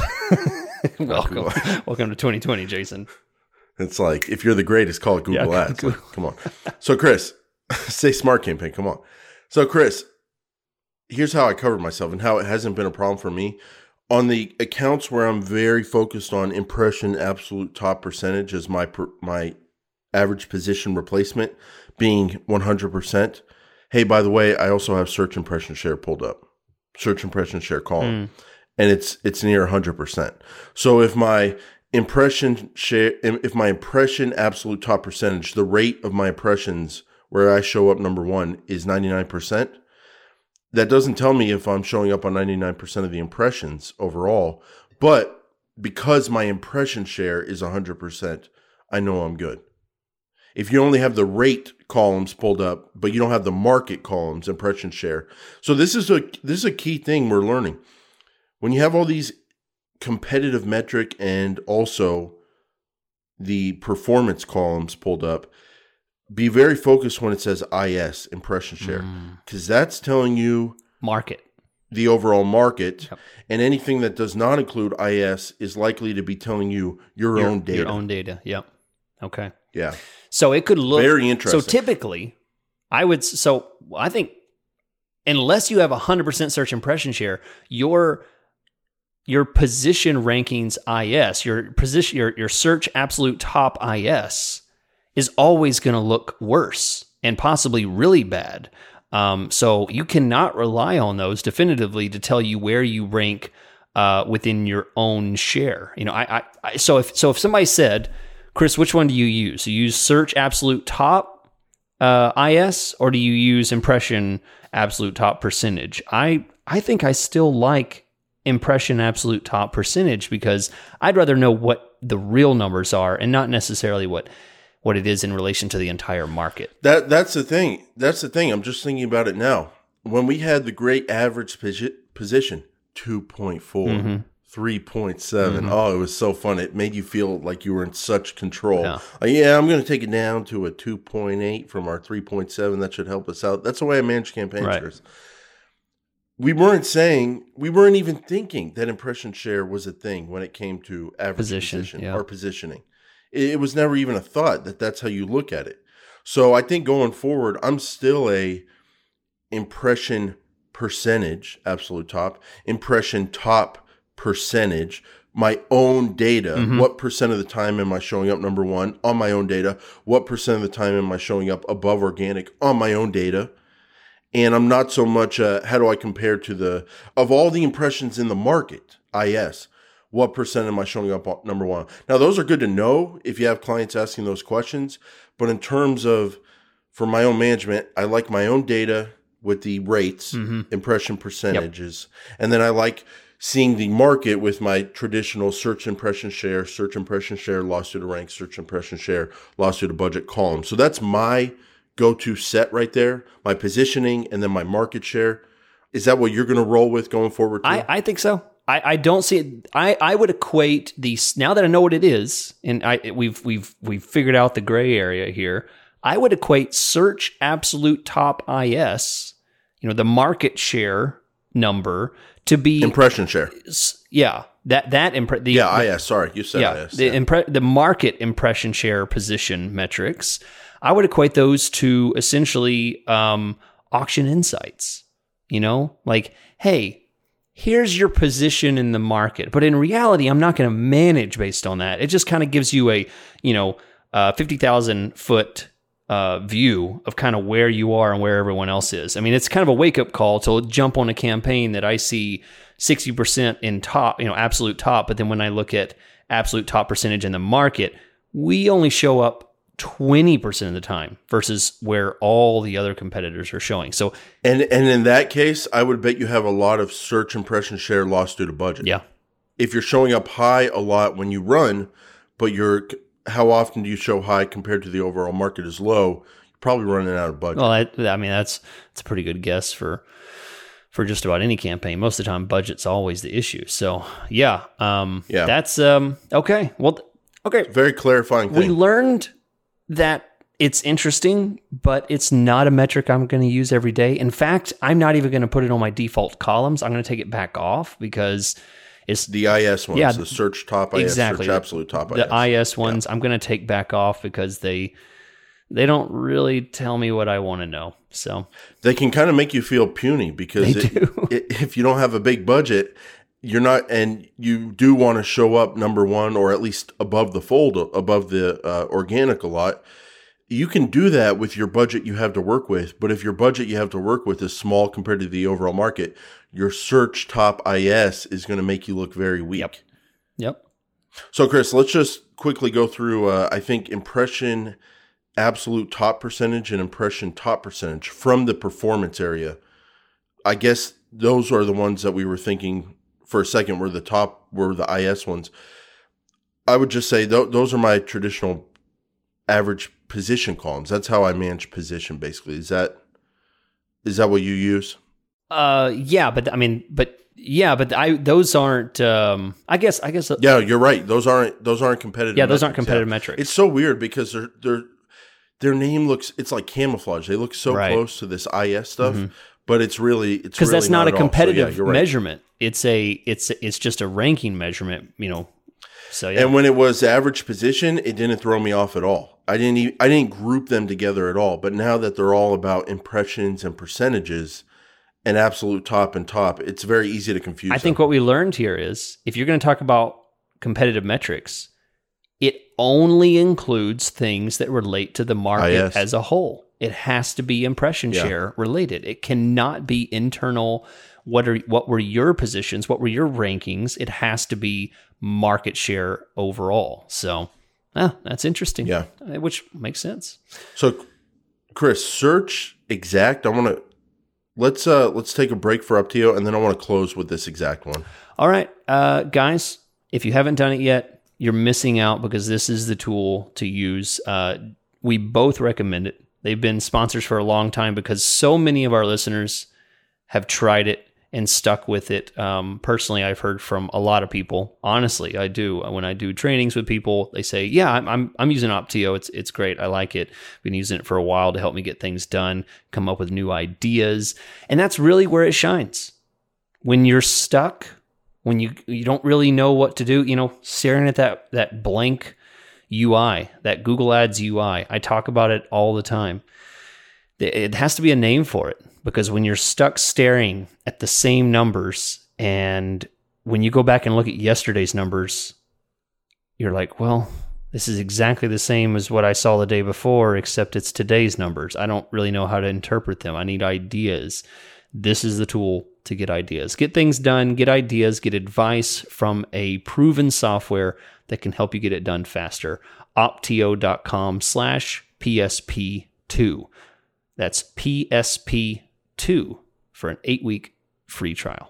B: welcome, welcome to twenty twenty, Jason.
A: It's like, if you're the greatest, call it Google
B: yeah,
A: Ads. Like, come on. So, Chris, say Smart Campaign. Come on. So, Chris, here's how I cover myself and how it hasn't been a problem for me. On the accounts where I'm very focused on impression absolute top percentage as my my average position replacement being one hundred percent. Hey, by the way, I also have search impression share pulled up. Search impression share column. Mm. And it's it's near one hundred percent. So if my impression share, if my impression absolute top percentage, the rate of my impressions where I show up number one is ninety-nine percent, that doesn't tell me if I'm showing up on ninety-nine percent of the impressions overall. But because my impression share is one hundred percent, I know I'm good. If you only have the rate columns pulled up, but you don't have the market columns, impression share. So this is a this is a key thing we're learning. When you have all these competitive metric and also the performance columns pulled up, be very focused when it says I S, impression share, because mm. that's telling you
B: market,
A: the overall market,
B: yep.
A: and anything that does not include I S is likely to be telling you your, your own data.
B: Your own data, yep. Okay.
A: Yeah.
B: So it could look
A: very interesting.
B: So typically, I would. So I think unless you have a hundred percent search impression share, your your position rankings I S, your position, your your search absolute top I S is always going to look worse and possibly really bad. Um, so you cannot rely on those definitively to tell you where you rank uh, within your own share. You know, I, I, I so if so if somebody said, Chris, which one do you use? Do you use search absolute top uh, I S or do you use impression absolute top percentage? I I think I still like impression absolute top percentage because I'd rather know what the real numbers are and not necessarily what what it is in relation to the entire market.
A: That that's the thing. That's the thing. I'm just thinking about it now. When we had the great average position, two point four, mm-hmm. three point seven. Mm-hmm. Oh, it was so fun. It made you feel like you were in such control. Yeah, like, yeah I'm going to take it down to a two point eight from our three point seven. That should help us out. That's the way I manage campaigns. Right. We weren't saying, we weren't even thinking that impression share was a thing when it came to average position, position yeah. or positioning. It was never even a thought that that's how you look at it. So I think going forward, I'm still a impression percentage, absolute top, impression top percentage, my own data. Mm-hmm. What percent of the time am I showing up number one on my own data? What percent of the time am I showing up above organic on my own data? And I'm not so much, uh, how do I compare to the, of all the impressions in the market, I S, what percent am I showing up on number one? Now, those are good to know if you have clients asking those questions. But in terms of, for my own management, I like my own data with the rates, mm-hmm. impression percentages. Yep. And then I like seeing the market with my traditional search impression share, search impression share, loss due to rank, search impression share, loss due to budget column. So that's my go-to set right there, my positioning, and then my market share. Is that what you're going to roll with going forward too?
B: I, I think so. I, I don't see it. I, I would equate these, now that I know what it is, and I we've we've we've figured out the gray area here. I would equate search absolute top I S, you know, the market share number, to be
A: impression share.
B: Yeah, that that impre- the,
A: yeah
B: the,
A: I S. Sorry, you said
B: yeah,
A: I S.
B: The
A: yeah.
B: impre- the market impression share position metrics. I would equate those to essentially um, auction insights. You know, like, hey, here's your position in the market. But in reality, I'm not going to manage based on that. It just kind of gives you a, you know, uh, fifty thousand foot uh, view of kind of where you are and where everyone else is. I mean, it's kind of a wake up call to jump on a campaign that I see sixty percent in top, you know, absolute top. But then when I look at absolute top percentage in the market, we only show up twenty percent of the time versus where all the other competitors are showing. So,
A: and and in that case, I would bet you have a lot of search impression share loss due to budget.
B: Yeah.
A: If you're showing up high a lot when you run, but you're, how often do you show high compared to the overall market is low? You're probably running out of budget.
B: Well, I, I mean, that's, that's a pretty good guess for, for just about any campaign. Most of the time, budget's always the issue. So yeah. Um,
A: yeah.
B: That's, um, okay. Well, okay.
A: Very clarifying thing.
B: We learned that it's interesting, but it's not a metric I'm going to use every day. In fact, I'm not even going to put it on my default columns. I'm going to take it back off because it's
A: the I S ones,
B: yeah,
A: the search top
B: exactly.
A: I S, search absolute top
B: the
A: I S.
B: The I S ones, yeah. I'm going to take back off because they they don't really tell me what I want to know. So
A: they can kind of make you feel puny because it, it, if you don't have a big budget, you're not, and you do want to show up number one or at least above the fold, above the uh, organic a lot. You can do that with your budget you have to work with. But if your budget you have to work with is small compared to the overall market, your search top I S is going to make you look very weak.
B: Yep. Yep.
A: So, Chris, let's just quickly go through, uh, I think, impression absolute top percentage and impression top percentage from the performance area. I guess those are the ones that we were thinking for a second were the top, were the I S ones. I would just say th- those are my traditional average position columns. That's how I manage position, basically. Is that is that what you use?
B: Uh, yeah, but I mean, but yeah, but I those aren't. Um, I guess I guess.
A: Yeah, you're right. Those aren't those aren't competitive.
B: Yeah, those
A: metrics.
B: aren't competitive
A: yeah.
B: metrics.
A: It's so weird because they're they're their name looks. It's like camouflage. They look so
B: right.
A: close to this I S stuff. Mm-hmm. But it's really it's
B: because
A: really
B: that's not,
A: not
B: a competitive
A: so, yeah, right.
B: measurement. It's a it's it's just a ranking measurement, you know. So yeah.
A: And when it was average position, it didn't throw me off at all. I didn't even, I didn't group them together at all. But now that they're all about impressions and percentages and absolute top and top, it's very easy to confuse.
B: I think
A: them.
B: what we learned here is if you're going to talk about competitive metrics, it only includes things that relate to the market
A: I S.
B: as a whole. It has to be impression
A: Yeah.
B: share related. It cannot be internal. What are what were your positions? What were your rankings? It has to be market share overall. So, ah, that's interesting.
A: Yeah,
B: which makes sense.
A: So, Chris, search exact. I want to let's uh let's take a break for Uptio, and then I want to close with this exact one.
B: All right, uh, guys, if you haven't done it yet, you're missing out because this is the tool to use. Uh, we both recommend it. They've been sponsors for a long time because so many of our listeners have tried it and stuck with it. Um, personally, I've heard from a lot of people. Honestly, I do. When I do trainings with people, they say, "Yeah, I'm I'm, I'm using Optio. It's it's great. I like it. Been using it for a while to help me get things done, come up with new ideas." And that's really where it shines. When you're stuck, when you you don't really know what to do, you know, staring at that that blank U I, that Google Ads U I. I talk about it all the time. It has to be a name for it because when you're stuck staring at the same numbers and when you go back and look at yesterday's numbers, you're like, well, this is exactly the same as what I saw the day before, except it's today's numbers. I don't really know how to interpret them. I need ideas. this is the tool to get ideas. Get things done, get ideas, get advice from a proven software that can help you get it done faster. Opteo.com slash PSP2. That's P S P two for an eight-week free trial.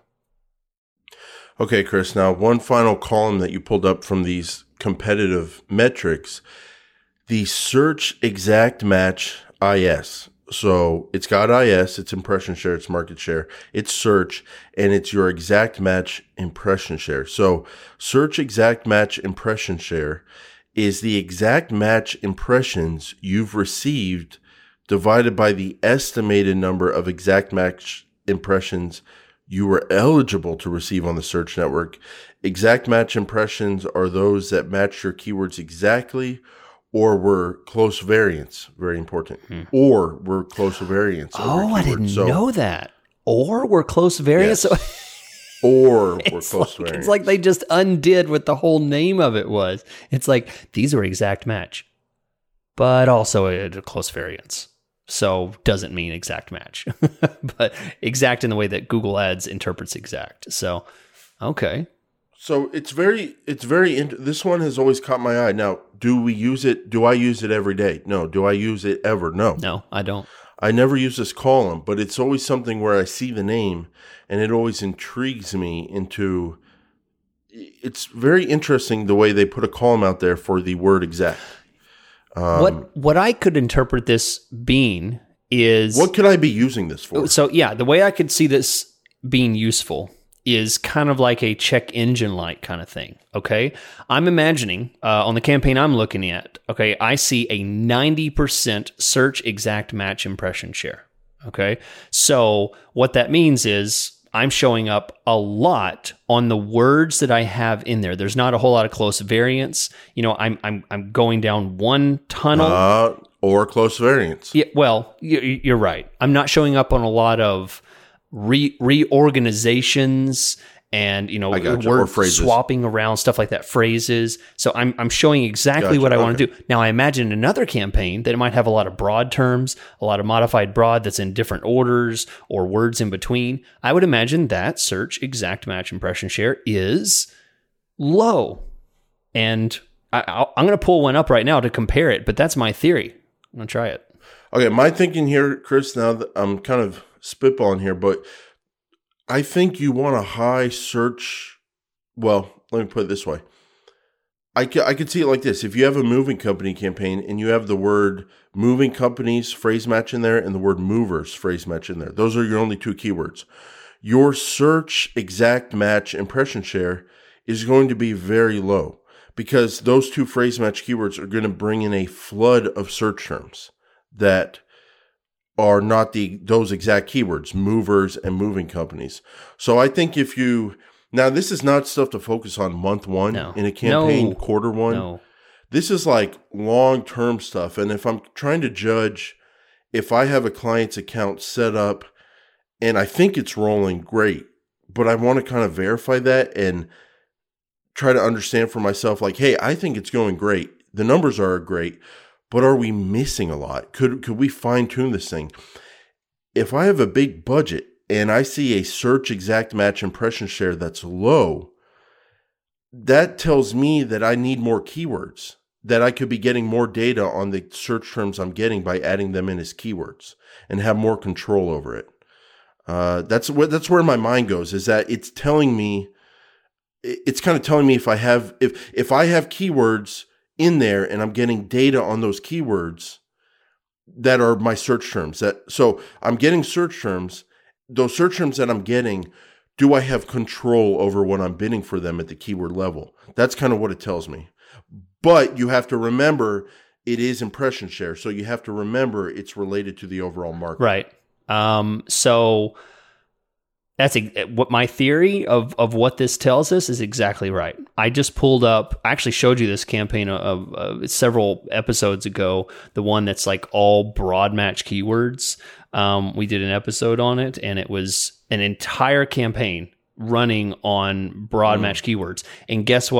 A: Okay, Chris, now one final column that you pulled up from these competitive metrics, the Search Exact Match I S. So it's got I S, it's impression share, it's market share, it's search, and it's your exact match impression share. So Search Exact Match impression share is the exact match impressions you've received divided by the estimated number of exact match impressions you were eligible to receive on the search network. Exact match impressions are those that match your keywords exactly or were close variants, very important, hmm. or were close variants.
B: Oh, I didn't so, know that. Or were close variants?
A: Yes. Or were
B: it's
A: close
B: like,
A: variants.
B: It's like they just undid what the whole name of it was. It's like, these were exact match, but also a, a close variance. So doesn't mean exact match, but exact in the way that Google Ads interprets exact. So, okay.
A: So it's very, it's very, int- this one has always caught my eye. Now, do we use it? Do I use it every day? No. Do I use it ever? No.
B: No, I don't.
A: I never use this column, but it's always something where I see the name and it always intrigues me into, it's very interesting the way they put a column out there for the word exact.
B: Um, what what I could interpret this being is...
A: What could I be using this for?
B: So, yeah, the way I could see this being useful is kind of like a check engine light kind of thing, okay? I'm imagining, uh, on the campaign I'm looking at, okay, I see a ninety percent search exact match impression share, okay? So what that means is I'm showing up a lot on the words that I have in there. There's not a whole lot of close variants. You know, I'm I'm I'm going down one tunnel.
A: Uh, or close variants.
B: Yeah, well, you're right. I'm not showing up on a lot of re- reorganizations and, you know, word swapping around, stuff like that, phrases. So I'm I'm showing exactly gotcha. what I okay. want to do. Now, I imagine another campaign that it might have a lot of broad terms, a lot of modified broad that's in different orders or words in between. I would imagine that search exact match impression share is low. And I, I'm going to pull one up right now to compare it, but that's my theory. I'm going to try it.
A: Okay, my thinking here, Chris, now that I'm kind of spitballing here, but I think you want a high search. Well, let me put it this way. I could, I could see it like this. If you have a moving company campaign and you have the word moving companies phrase match in there and the word movers phrase match in there, those are your only two keywords. Your search exact match impression share is going to be very low because those two phrase match keywords are going to bring in a flood of search terms that are not the those exact keywords, movers and moving companies. So I think if you, now this is not stuff to focus on month one no. in a campaign,
B: no.
A: quarter one.
B: No.
A: This is like long-term stuff. And if I'm trying to judge if I have a client's account set up and I think it's rolling great, but I want to kind of verify that and try to understand for myself, like, hey, I think it's going great. The numbers are great. But are we missing a lot? Could could we fine tune this thing? If I have a big budget and I see a search exact match impression share that's low, that tells me that I need more keywords, that I could be getting more data on the search terms I'm getting by adding them in as keywords and have more control over it. Uh, that's what that's where my mind goes, is that it's telling me, it's kind of telling me if I have if if I have keywords in there and I'm getting data on those keywords that are my search terms. That so I'm getting search terms, those search terms that I'm getting, do I have control over what I'm bidding for them at the keyword level? That's kind of what it tells me. But you have to remember it is impression share. So you have to remember it's related to the overall market.
B: Right. Um, so that's a, what my theory of, of what this tells us is exactly right. I just pulled up, I actually showed you this campaign of, of several episodes ago, the one that's like all broad match keywords. Um, we did an episode on it and it was an entire campaign running on broad mm. match keywords. And guess what?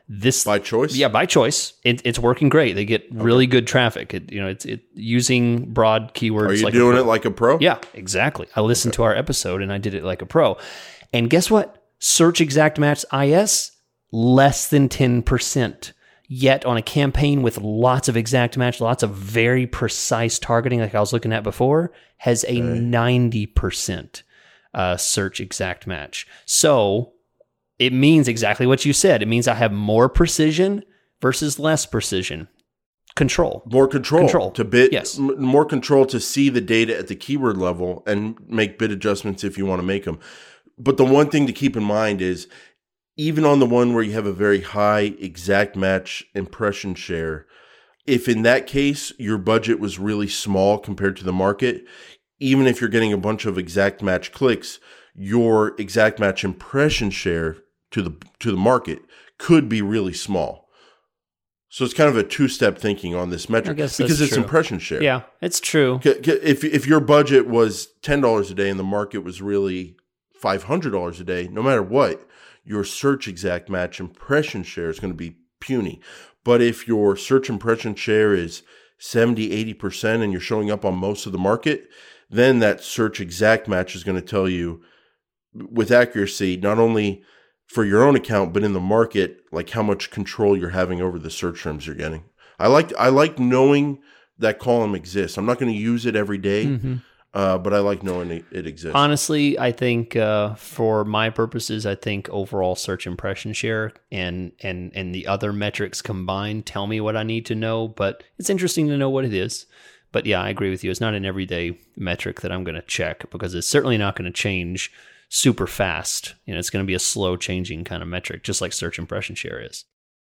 B: this
A: By choice?
B: Yeah, by choice. It, it's working great. They get really good traffic. It, you know, it's it using broad keywords.
A: Are you
B: like
A: doing
B: a
A: it like a pro?
B: Yeah, exactly. I listened to our episode and I did it like a pro. And guess what? Search Exact Match I S, less than ten percent. Yet on a campaign with lots of exact match, lots of very precise targeting, like I was looking at before, has a okay. ninety percent uh, search exact match. So it means exactly what you said. It means I have more precision versus less precision. Control.
A: More control.
B: Control.
A: To bid,
B: yes.
A: m- more control to see the data at the keyword level and make bid adjustments if you want to make them. But the one thing to keep in mind is, even on the one where you have a very high exact match impression share, if in that case your budget was really small compared to the market, even if you're getting a bunch of exact match clicks, your exact match impression share to the to the market could be really small. So it's kind of a two-step thinking on this metric because it's
B: true.
A: impression share.
B: Yeah, it's true.
A: If if your budget was ten dollars a day and the market was really five hundred dollars a day, no matter what, your search exact match impression share is going to be puny. But if your search impression share is seventy, eighty percent and you're showing up on most of the market, then that search exact match is going to tell you with accuracy, not only for your own account, but in the market, like how much control you're having over the search terms you're getting. I like, I like knowing that column exists. I'm not going to use it every day. Mm-hmm. Uh, but I like knowing it, it exists.
B: Honestly, I think uh, for my purposes, I think overall search impression share and and and the other metrics combined tell me what I need to know. But it's interesting to know what it is. But yeah, I agree with you. It's not an everyday metric that I'm going to check because it's certainly not going to change super fast. You know, it's going to be a slow changing kind of metric, just like search impression share is.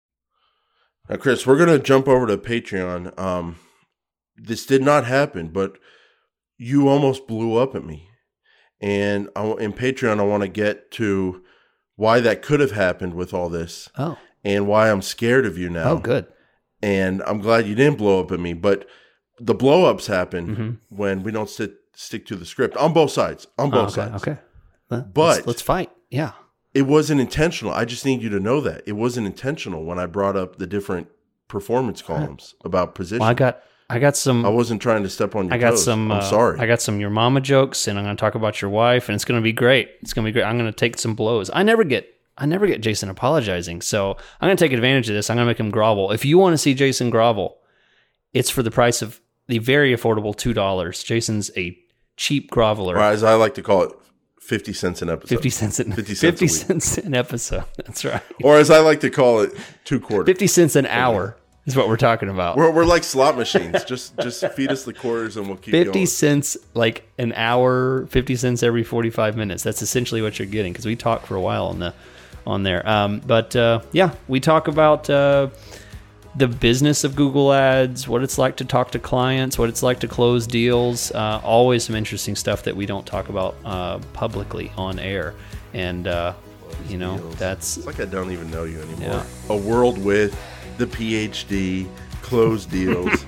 A: Now, Chris, we're going to jump over to Patreon. Um, this did not happen, but you almost blew up at me. And I, in Patreon, I want to get to why that could have happened with all this.
B: Oh.
A: And why I'm scared of you now.
B: Oh, good.
A: And I'm glad you didn't blow up at me. But the blow-ups happen
B: mm-hmm.
A: when we don't sit, stick to the script. On both sides. On both
B: oh, okay,
A: sides.
B: Okay. Let's,
A: But
B: let's fight. Yeah.
A: It wasn't intentional. I just need you to know that. It wasn't intentional when I brought up the different performance columns right. about position.
B: Well, I got... I got some.
A: I wasn't trying to step on your
B: I got
A: toes.
B: some.
A: I'm
B: uh,
A: sorry.
B: I got some your mama jokes, and I'm going to talk about your wife, and it's going to be great. It's going to be great. I'm going to take some blows. I never get. I never get Jason apologizing, so I'm going to take advantage of this. I'm going to make him grovel. If you want to see Jason grovel, it's for the price of the very affordable two dollars. Jason's a cheap groveler.
A: Or as I like to call it, fifty cents an episode.
B: Fifty cents an fifty cents, fifty cents an episode. That's right.
A: Or as I like to call it, two quarters.
B: Fifty cents an hour. Is what we're talking about.
A: We're we're like slot machines. just just feed us the quarters and we'll keep
B: fifty
A: going.
B: cents like an hour, fifty cents every forty-five minutes. That's essentially what you're getting because we talked for a while on the on there. Um, but uh, yeah, we talk about uh, the business of Google Ads, what it's like to talk to clients, what it's like to close deals. Uh, always some interesting stuff that we don't talk about uh, publicly on air. And uh, you know, deals. That's
A: it's like I don't even know you anymore.
B: Yeah.
A: A world with the P H D, closed deals,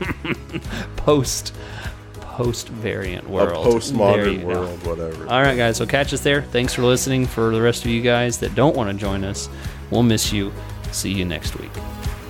B: post post variant world,
A: a postmodern world, go. Whatever.
B: All right, guys. So catch us there. Thanks for listening. For the rest of you guys that don't want to join us, we'll miss you. See you next week.